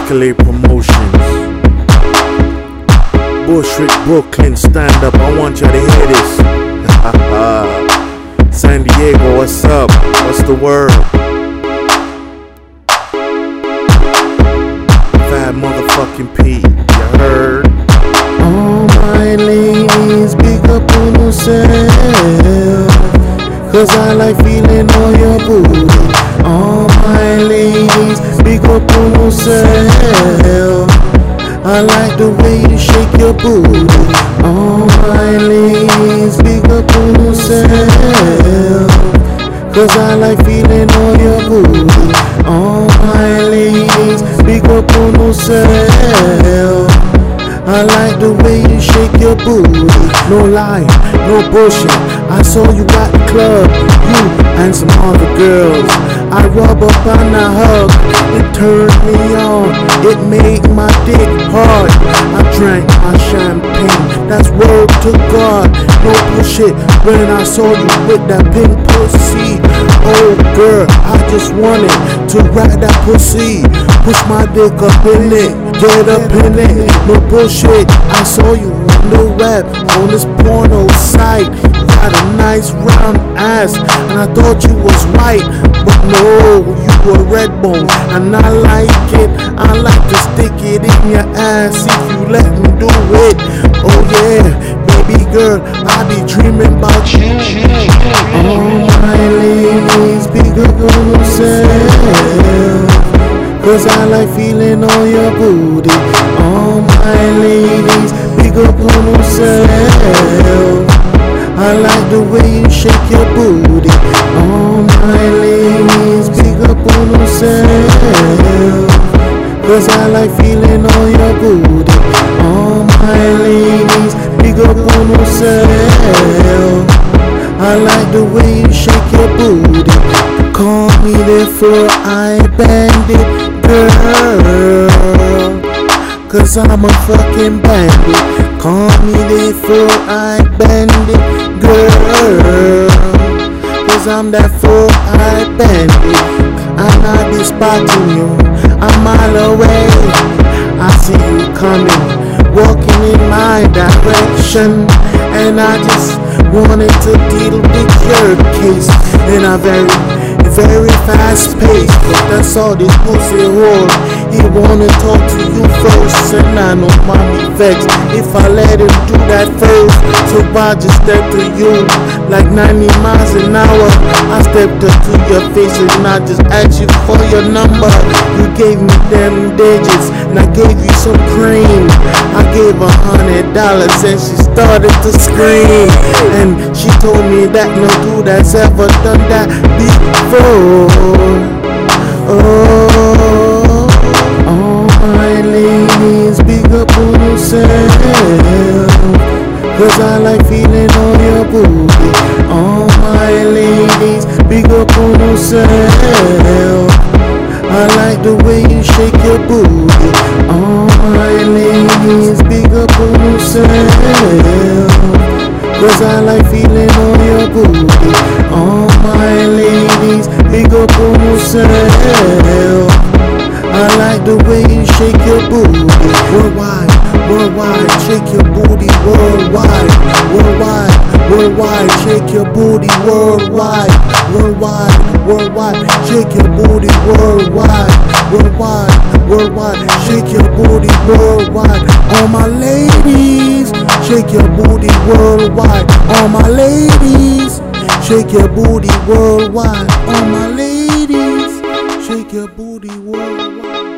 Escalade Promotions. Bushwick, Brooklyn, stand up. I want y'all to hear this. San Diego, what's up? What's the word? Fat motherfucking P, you heard? All my ladies, big up on yourself, 'cause I like feeling on your booty. All my ladies, big up on yourself, I like the way you shake your booty. All my ladies, big up on yourself, 'cause I like feeling on your booty. All my ladies, big up on yourself, I like the way you shake your booty. No lie, no bullshit. I saw you at the club, you and some other girls. I rub up and I hug, it turned me on, it made my dick hard. I drank my champagne, that's word to God. No bullshit, when I saw you with that pink pussy. Oh girl, I just wanted to ride that pussy. Push my dick up in it, get up in it. No bullshit, I saw you on the web, on this porno site. You got a nice round ass, and I thought you was white, but no, you were red bone, and I like it. I like to stick it in your ass if you let me do it. Oh yeah, baby girl, I be dreaming about you. All my ladies, big up on yourself, 'cause I like feeling on your booty. All my ladies, big up on yourself, I like the way you shake your booty. All my ladies, big up on yourself, 'cause I like feeling on your booty. All my ladies, big up on yourself, I like the way you shake your booty. Call me therefore I bandit girl, 'cause I'm a fucking bandit. Call me therefore I bandit girl, 'cause I'm that 4-eye bandit. And I be spotting you a mile away. I see you coming, walking in my direction, and I just wanted to deal with your case in a very fast pace. But that's all this pussy hold. He wanna talk to you first, and I know mommy vexed if I let him do that first. So I just stepped to you like 90 miles an hour. I stepped up to your face and I just asked you for your number. You gave me them digits and I gave you some cream. I gave $100 and she started to scream. And she told me that no dude has ever done that before. Oh, all my ladies, big up on yourself, 'cause I like feeling on your booty. All my ladies, big up on yourself, I like the way you shake your booty. All my ladies, big up on yourself, 'cause I like feeling on your booty. All my ladies, big up on yourself, I like the way you shake your booty. Worldwide, worldwide, shake your booty. Worldwide, worldwide, worldwide, shake your booty. Worldwide, worldwide, worldwide, shake your booty. Worldwide, worldwide, worldwide, shake your booty. Worldwide, all my ladies, shake your booty. Worldwide, all my ladies, shake your booty. Worldwide, all my ladies, shake your booty. Worldwide.